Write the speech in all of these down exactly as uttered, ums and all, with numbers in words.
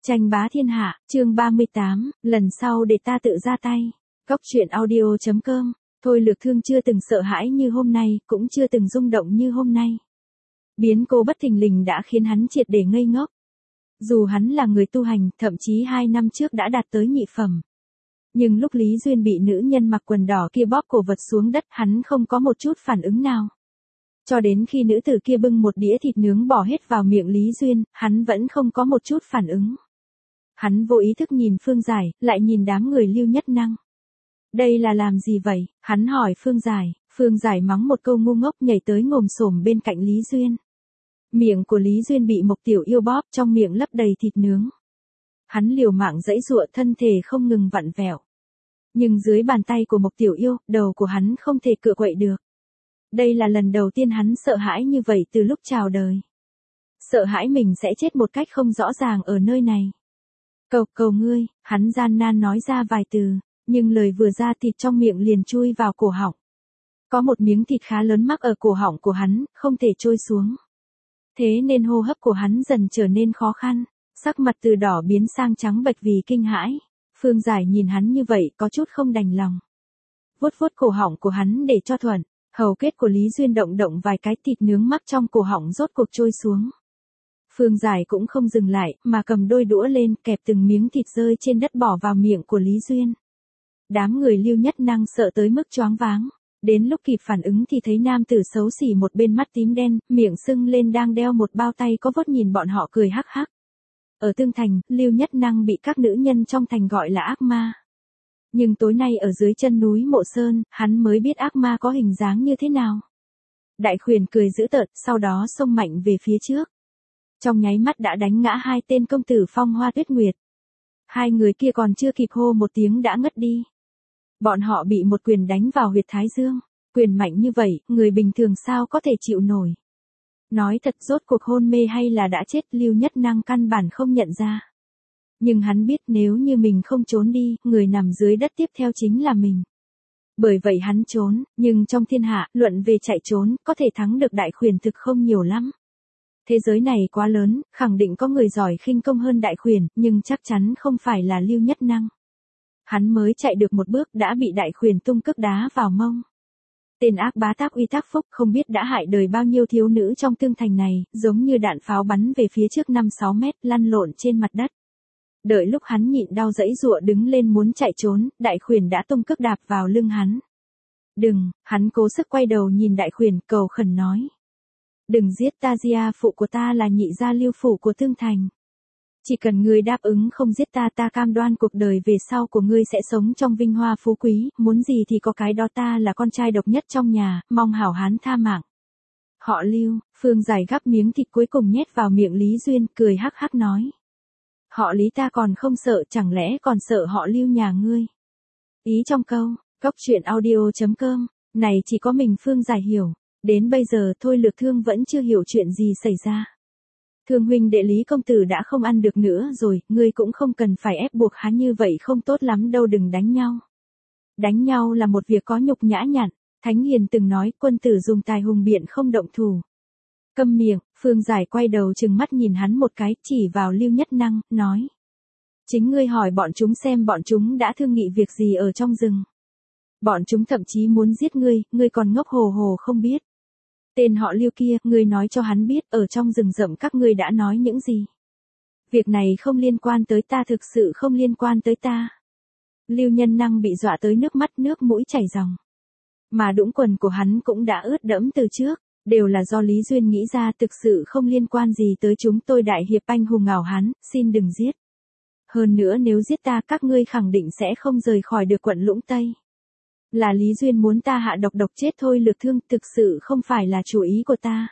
Tranh bá thiên hạ, chương ba mươi tám, lần sau để ta tự ra tay. Cốc truyện audio chấm com. Thôi Lược Thương chưa từng sợ hãi như hôm nay, cũng chưa từng rung động như hôm nay. Biến cố bất thình lình đã khiến hắn triệt để ngây ngốc. Dù hắn là người tu hành, thậm chí hai năm trước đã đạt tới nhị phẩm. Nhưng lúc Lý Duyên bị nữ nhân mặc quần đỏ kia bóp cổ vật xuống đất, hắn không có một chút phản ứng nào. Cho đến khi nữ tử kia bưng một đĩa thịt nướng bỏ hết vào miệng Lý Duyên, hắn vẫn không có một chút phản ứng. Hắn vô ý thức nhìn Phương Giải, lại nhìn đám người Lưu Nhất Năng. Đây là làm gì vậy? Hắn hỏi Phương Giải, Phương Giải mắng một câu ngu ngốc nhảy tới ngồm xổm bên cạnh Lý Duyên. Miệng của Lý Duyên bị Mộc Tiểu Yêu bóp, trong miệng lấp đầy thịt nướng. Hắn liều mạng giãy giụa, thân thể không ngừng vặn vẹo. Nhưng dưới bàn tay của Mộc Tiểu Yêu, đầu của hắn không thể cựa quậy được. Đây là lần đầu tiên hắn sợ hãi như vậy từ lúc chào đời. Sợ hãi mình sẽ chết một cách không rõ ràng ở nơi này. Cầu cầu ngươi, hắn gian nan nói ra vài từ, nhưng lời vừa ra thịt trong miệng liền chui vào cổ họng. Có một miếng thịt khá lớn mắc ở cổ họng của hắn, không thể trôi xuống. Thế nên hô hấp của hắn dần trở nên khó khăn, sắc mặt từ đỏ biến sang trắng bệch vì kinh hãi. Phương Giải nhìn hắn như vậy có chút không đành lòng. Vuốt vuốt cổ họng của hắn để cho thuận, hầu kết của Lý Duyên động động vài cái, thịt nướng mắc trong cổ họng rốt cuộc trôi xuống. Phương Giải cũng không dừng lại, mà cầm đôi đũa lên, kẹp từng miếng thịt rơi trên đất bỏ vào miệng của Lý Duyên. Đám người Lưu Nhất Năng sợ tới mức choáng váng. Đến lúc kịp phản ứng thì thấy nam tử xấu xỉ một bên mắt tím đen, miệng sưng lên đang đeo một bao tay có vốt nhìn bọn họ cười hắc hắc. Ở Tương Thành, Lưu Nhất Năng bị các nữ nhân trong thành gọi là ác ma. Nhưng tối nay ở dưới chân núi Mộ Sơn, hắn mới biết ác ma có hình dáng như thế nào. Đại Khuyển cười dữ tợn, sau đó xông mạnh về phía trước. Trong nháy mắt đã đánh ngã hai tên công tử Phong Hoa Tuyết Nguyệt. Hai người kia còn chưa kịp hô một tiếng đã ngất đi. Bọn họ bị một quyền đánh vào huyệt thái dương. Quyền mạnh như vậy, người bình thường sao có thể chịu nổi. Nói thật, rốt cuộc hôn mê hay là đã chết, Lưu Nhất Năng căn bản không nhận ra. Nhưng hắn biết nếu như mình không trốn đi, người nằm dưới đất tiếp theo chính là mình. Bởi vậy hắn trốn, nhưng trong thiên hạ, luận về chạy trốn, có thể thắng được Đại Khuyển thực không nhiều lắm. Thế giới này quá lớn, khẳng định có người giỏi khinh công hơn Đại Khuyển, nhưng chắc chắn không phải là Lưu Nhất Năng. Hắn mới chạy được một bước đã bị Đại Khuyển tung cước đá vào mông. Tên ác bá tác uy tác phúc không biết đã hại đời bao nhiêu thiếu nữ trong Tương Thành này, giống như đạn pháo bắn về phía trước năm sáu mét, lăn lộn trên mặt đất. Đợi lúc hắn nhịn đau giãy giụa đứng lên muốn chạy trốn, Đại Khuyển đã tung cước đạp vào lưng hắn. Đừng, hắn cố sức quay đầu nhìn Đại Khuyển, cầu khẩn nói. Đừng giết ta, gia phụ của ta là nhị gia Lưu phủ của Tương Thành. Chỉ cần ngươi đáp ứng không giết ta, ta cam đoan cuộc đời về sau của ngươi sẽ sống trong vinh hoa phú quý, muốn gì thì có cái đó, ta là con trai độc nhất trong nhà, mong hảo hán tha mạng. Họ Lưu, Phương Giải gắp miếng thịt cuối cùng nhét vào miệng Lý Duyên, cười hắc hắc nói. Họ Lý ta còn không sợ, chẳng lẽ còn sợ họ Lưu nhà ngươi. Ý trong câu, cốc truyện audio chấm com, này chỉ có mình Phương Giải hiểu. Đến bây giờ Thôi Lược Thương vẫn chưa hiểu chuyện gì xảy ra. Thương huynh đệ Lý công tử đã không ăn được nữa rồi, ngươi cũng không cần phải ép buộc hắn như vậy, không tốt lắm đâu, đừng đánh nhau. Đánh nhau là một việc có nhục nhã nhặn, Thánh Hiền từng nói quân tử dùng tài hùng biện không động thủ. Câm miệng, Phương Giải quay đầu trừng mắt nhìn hắn một cái, chỉ vào Lưu Nhất Năng, nói. Chính ngươi hỏi bọn chúng xem bọn chúng đã thương nghị việc gì ở trong rừng. Bọn chúng thậm chí muốn giết ngươi, ngươi còn ngốc hồ hồ không biết. Tên họ Lưu kia, ngươi nói cho hắn biết ở trong rừng rậm các ngươi đã nói những gì. Việc này không liên quan tới ta, thực sự không liên quan tới ta. Lưu Nhân Năng bị dọa tới nước mắt nước mũi chảy ròng. Mà đũng quần của hắn cũng đã ướt đẫm từ trước, đều là do Lý Duyên nghĩ ra, thực sự không liên quan gì tới chúng tôi. Đại hiệp anh hùng ngào hán, xin đừng giết. Hơn nữa nếu giết ta các ngươi khẳng định sẽ không rời khỏi được quận Lũng Tây. Là Lý Duyên muốn ta hạ độc độc chết Thôi Lược Thương, thực sự không phải là chủ ý của ta.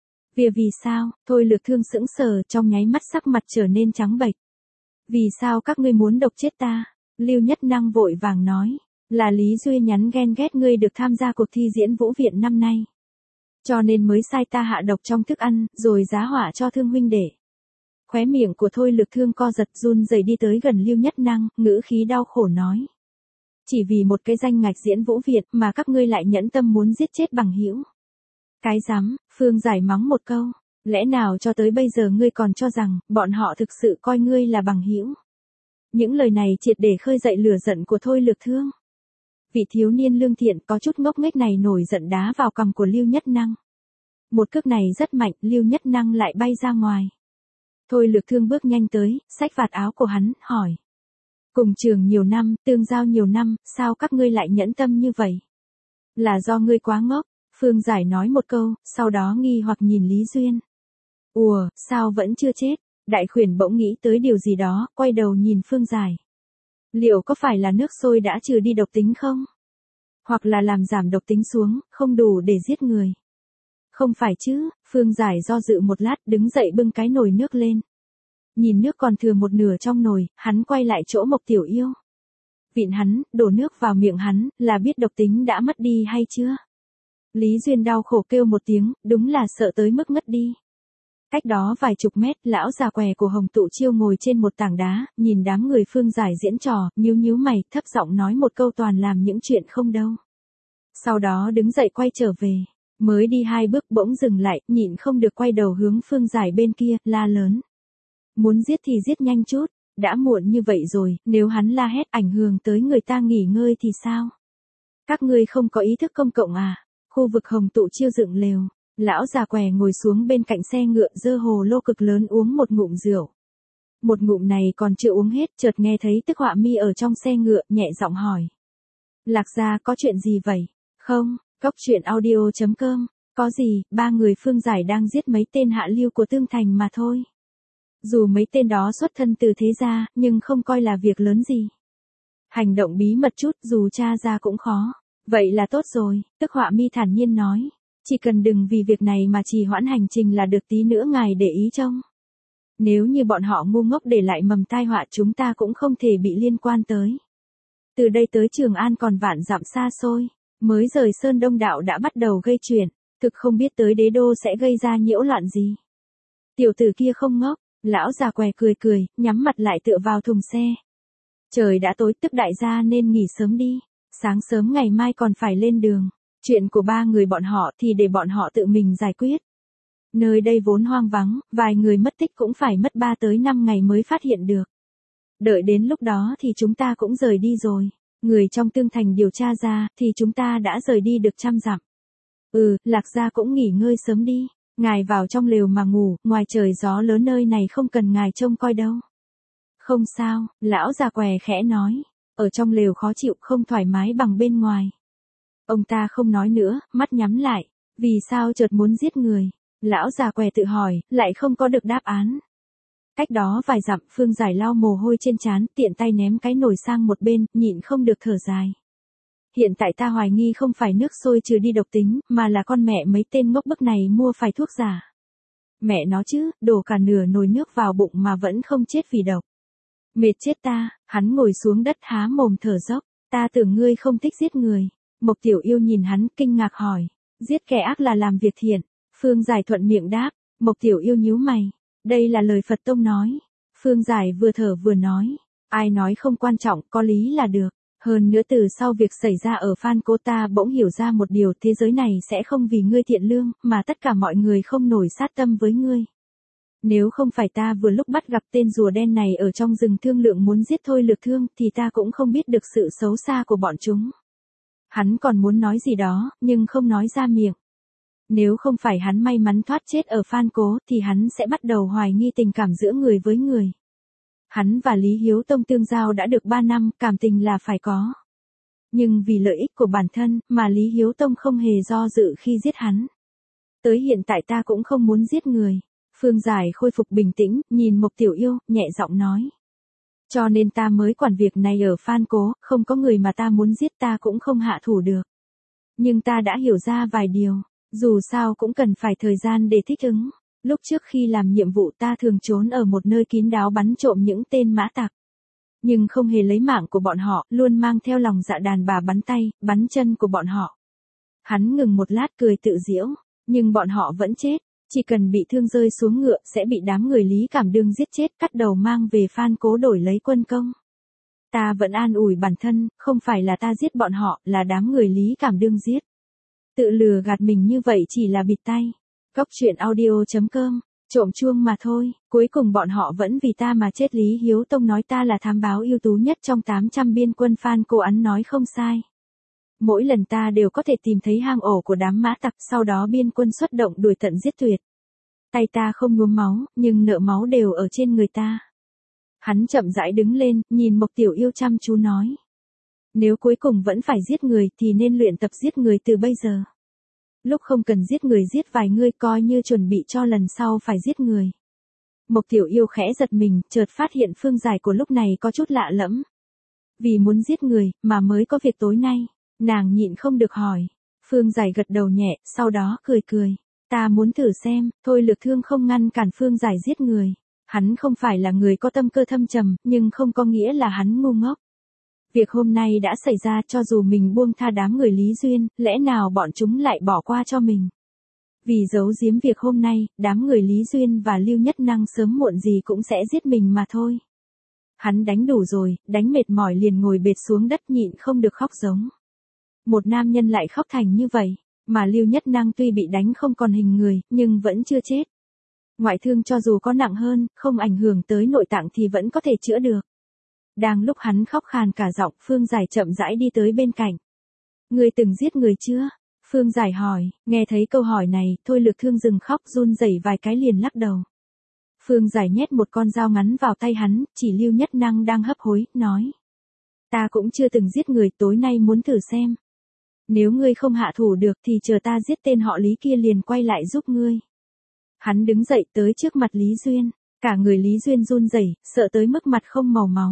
Vì vì sao? Thôi Lược Thương sững sờ, trong nháy mắt sắc mặt trở nên trắng bệch. Vì sao các ngươi muốn độc chết ta? Lưu Nhất Năng vội vàng nói, là Lý Duyên nhắn ghen ghét ngươi được tham gia cuộc thi diễn vũ viện năm nay. Cho nên mới sai ta hạ độc trong thức ăn, rồi giá họa cho Thương huynh đệ. Khóe miệng của Thôi Lược Thương co giật, run rẩy đi tới gần Lưu Nhất Năng, ngữ khí đau khổ nói. Chỉ vì một cái danh ngạch diễn vũ viện mà các ngươi lại nhẫn tâm muốn giết chết bằng hữu. Cái rắm, Phương Giải mắng một câu. Lẽ nào cho tới bây giờ ngươi còn cho rằng, bọn họ thực sự coi ngươi là bằng hữu? Những lời này triệt để khơi dậy lửa giận của Thôi Lược Thương. Vị thiếu niên lương thiện có chút ngốc nghếch này nổi giận đá vào cằm của Lưu Nhất Năng. Một cước này rất mạnh, Lưu Nhất Năng lại bay ra ngoài. Thôi Lược Thương bước nhanh tới, xách vạt áo của hắn, hỏi. Cùng trường nhiều năm, tương giao nhiều năm, sao các ngươi lại nhẫn tâm như vậy? Là do ngươi quá ngốc, Phương Giải nói một câu, sau đó nghi hoặc nhìn Lý Duyên. Ùa, sao vẫn chưa chết? Đại khuyển bỗng nghĩ tới điều gì đó, quay đầu nhìn Phương Giải. Liệu có phải là nước sôi đã trừ đi độc tính không? Hoặc là làm giảm độc tính xuống, không đủ để giết người? Không phải chứ, Phương Giải do dự một lát, đứng dậy bưng cái nồi nước lên. Nhìn nước còn thừa một nửa trong nồi, hắn quay lại chỗ Mộc Tiểu Yêu. Vịn hắn, đổ nước vào miệng hắn, là biết độc tính đã mất đi hay chưa? Lý Duyên đau khổ kêu một tiếng, đúng là sợ tới mức ngất đi. Cách đó vài chục mét, lão già què của Hồng Tụ Chiêu ngồi trên một tảng đá, nhìn đám người Phương Giải diễn trò, nhíu nhíu mày, thấp giọng nói một câu toàn làm những chuyện không đâu. Sau đó đứng dậy quay trở về, mới đi hai bước bỗng dừng lại, nhịn không được quay đầu hướng Phương Giải bên kia, la lớn. Muốn giết thì giết nhanh chút, đã muộn như vậy rồi, nếu hắn la hét ảnh hưởng tới người ta nghỉ ngơi thì sao? Các ngươi không có ý thức công cộng à? Khu vực Hồng Tụ Chiêu dựng lều. Lão già què ngồi xuống bên cạnh xe ngựa giơ hồ lô cực lớn uống một ngụm rượu. Một ngụm này còn chưa uống hết, chợt nghe thấy Tức Họa Mi ở trong xe ngựa, nhẹ giọng hỏi. Lạc gia có chuyện gì vậy? Không, Cốc Truyện Audio chấm com, có gì, ba người Phương Giải đang giết mấy tên hạ lưu của Tương Thành mà thôi. Dù mấy tên đó xuất thân từ thế gia, nhưng không coi là việc lớn gì. Hành động bí mật chút, dù tra ra cũng khó. Vậy là tốt rồi, Tức Họa Mi thản nhiên nói. Chỉ cần đừng vì việc này mà trì hoãn hành trình là được, tí nữa ngài để ý trông. Nếu như bọn họ ngu ngốc để lại mầm tai họa chúng ta cũng không thể bị liên quan tới. Từ đây tới Trường An còn vạn dặm xa xôi, mới rời Sơn Đông Đạo đã bắt đầu gây chuyện, thực không biết tới đế đô sẽ gây ra nhiễu loạn gì. Tiểu tử kia không ngốc, lão già què cười cười, nhắm mặt lại tựa vào thùng xe. Trời đã tối, Tức đại gia nên nghỉ sớm đi, sáng sớm ngày mai còn phải lên đường. Chuyện của ba người bọn họ thì để bọn họ tự mình giải quyết. Nơi đây vốn hoang vắng, vài người mất tích cũng phải mất ba tới năm ngày mới phát hiện được. Đợi đến lúc đó thì chúng ta cũng rời đi rồi. Người trong Tương Thành điều tra ra thì chúng ta đã rời đi được trăm dặm. Ừ, Lạc gia cũng nghỉ ngơi sớm đi. Ngài vào trong lều mà ngủ, ngoài trời gió lớn nơi này không cần ngài trông coi đâu. Không sao, lão già què khẽ nói. Ở trong lều khó chịu, không thoải mái bằng bên ngoài. Ông ta không nói nữa, mắt nhắm lại. Vì sao chợt muốn giết người? Lão già què tự hỏi, lại không có được đáp án. Cách đó vài dặm, Phương Giải lau mồ hôi trên trán, tiện tay ném cái nồi sang một bên, nhịn không được thở dài. Hiện tại ta hoài nghi không phải nước sôi trừ đi độc tính, mà là con mẹ mấy tên ngốc bức này mua phải thuốc giả. Mẹ nó chứ, đổ cả nửa nồi nước vào bụng mà vẫn không chết vì độc. Mệt chết ta, hắn ngồi xuống đất há mồm thở dốc, ta tưởng ngươi không thích giết người. Mộc Tiểu Yêu nhìn hắn, kinh ngạc hỏi, giết kẻ ác là làm việc thiện. Phương Giải thuận miệng đáp, Mộc Tiểu Yêu nhíu mày, đây là lời Phật Tông nói. Phương Giải vừa thở vừa nói, ai nói không quan trọng, có lý là được. Hơn nữa từ sau việc xảy ra ở Phan Cố ta bỗng hiểu ra một điều, thế giới này sẽ không vì ngươi thiện lương, mà tất cả mọi người không nổi sát tâm với ngươi. Nếu không phải ta vừa lúc bắt gặp tên rùa đen này ở trong rừng thương lượng muốn giết Thôi Lược Thương, thì ta cũng không biết được sự xấu xa của bọn chúng. Hắn còn muốn nói gì đó, nhưng không nói ra miệng. Nếu không phải hắn may mắn thoát chết ở Phan Cố, thì hắn sẽ bắt đầu hoài nghi tình cảm giữa người với người. Hắn và Lý Hiếu Tông tương giao đã được ba năm, cảm tình là phải có. Nhưng vì lợi ích của bản thân, mà Lý Hiếu Tông không hề do dự khi giết hắn. Tới hiện tại ta cũng không muốn giết người. Phương Giải khôi phục bình tĩnh, nhìn Mộc Tiểu Yêu, nhẹ giọng nói. Cho nên ta mới quản việc này ở Phan Cố, không có người mà ta muốn giết ta cũng không hạ thủ được. Nhưng ta đã hiểu ra vài điều, dù sao cũng cần phải thời gian để thích ứng. Lúc trước khi làm nhiệm vụ ta thường trốn ở một nơi kín đáo bắn trộm những tên mã tặc. Nhưng không hề lấy mạng của bọn họ, luôn mang theo lòng dạ đàn bà bắn tay, bắn chân của bọn họ. Hắn ngừng một lát cười tự giễu, nhưng bọn họ vẫn chết. Chỉ cần bị thương rơi xuống ngựa sẽ bị đám người Lý Cảm Đương giết chết, cắt đầu mang về Phan Cố đổi lấy quân công. Ta vẫn an ủi bản thân, không phải là ta giết bọn họ, là đám người Lý Cảm Đương giết. Tự lừa gạt mình như vậy chỉ là bịt tay. Cóc truyện audio chấm com, trộm chuông mà thôi, cuối cùng bọn họ vẫn vì ta mà chết. Lý Hiếu Tông nói ta là thám báo ưu tú nhất trong tám trăm biên quân. Phan Cô Án nói không sai. Mỗi lần ta đều có thể tìm thấy hang ổ của đám mã tặc, sau đó biên quân xuất động đuổi tận giết tuyệt. Tay ta không nhuốm máu, nhưng nợ máu đều ở trên người ta. Hắn chậm rãi đứng lên, nhìn Mộc Tiểu Yêu chăm chú nói. Nếu cuối cùng vẫn phải giết người thì nên luyện tập giết người từ bây giờ. Lúc không cần giết người giết vài người coi như chuẩn bị cho lần sau phải giết người. Mộc Tiểu Yêu khẽ giật mình, chợt phát hiện Phương Giải của lúc này có chút lạ lẫm. Vì muốn giết người, mà mới có việc tối nay, nàng nhịn không được hỏi. Phương Giải gật đầu nhẹ, sau đó cười cười. Ta muốn thử xem. Thôi Lược Thương không ngăn cản Phương Giải giết người. Hắn không phải là người có tâm cơ thâm trầm, nhưng không có nghĩa là hắn ngu ngốc. Việc hôm nay đã xảy ra, cho dù mình buông tha đám người Lý Duyên, lẽ nào bọn chúng lại bỏ qua cho mình. Vì giấu giếm việc hôm nay, đám người Lý Duyên và Lưu Nhất Năng sớm muộn gì cũng sẽ giết mình mà thôi. Hắn đánh đủ rồi, đánh mệt mỏi liền ngồi bệt xuống đất nhịn không được khóc giống. Một nam nhân lại khóc thành như vậy, mà Lưu Nhất Năng tuy bị đánh không còn hình người, nhưng vẫn chưa chết. Ngoại thương cho dù có nặng hơn, không ảnh hưởng tới nội tạng thì vẫn có thể chữa được. Đang lúc hắn khóc khàn cả giọng, Phương Giải chậm rãi đi tới bên cạnh. Ngươi từng giết người chưa? Phương Giải hỏi. Nghe thấy câu hỏi này, Thôi Lược Thương dừng khóc, run rẩy vài cái liền lắc đầu. Phương Giải nhét một con dao ngắn vào tay hắn, chỉ Lưu Nhất Năng đang hấp hối, nói. Ta cũng chưa từng giết người, tối nay muốn thử xem. Nếu ngươi không hạ thủ được thì chờ ta giết tên họ Lý kia liền quay lại giúp ngươi. Hắn đứng dậy tới trước mặt Lý Duyên, cả người Lý Duyên run rẩy, sợ tới mức mặt không màu máu.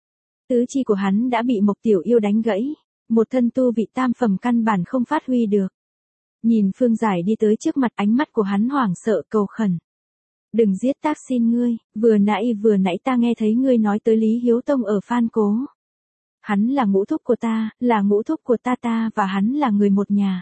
Tứ chi của hắn đã bị Mộc Tiểu Yêu đánh gãy, một thân tu vị tam phẩm căn bản không phát huy được. Nhìn Phương Giải đi tới trước mặt, ánh mắt của hắn hoảng sợ cầu khẩn. Đừng giết ta xin ngươi, vừa nãy vừa nãy ta nghe thấy ngươi nói tới Lý Hiếu Tông ở Phan Cố. Hắn là ngũ thúc của ta, là ngũ thúc của ta ta và hắn là người một nhà.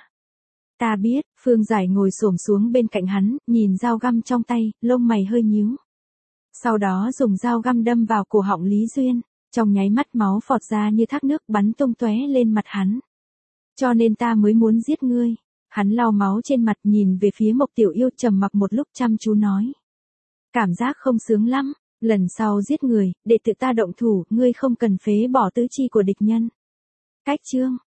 Ta biết. Phương Giải ngồi xổm xuống bên cạnh hắn, nhìn dao găm trong tay, lông mày hơi nhíu. Sau đó dùng dao găm đâm vào cổ họng Lý Duyên, trong nháy mắt máu phọt ra như thác nước bắn tung tóe lên mặt hắn. Cho nên ta mới muốn giết ngươi. Hắn lau máu trên mặt nhìn về phía Mộc Tiểu Yêu trầm mặc một lúc chăm chú nói. Cảm giác không sướng lắm, lần sau giết người, để tự ta động thủ, ngươi không cần phế bỏ tứ chi của địch nhân. Cách chương.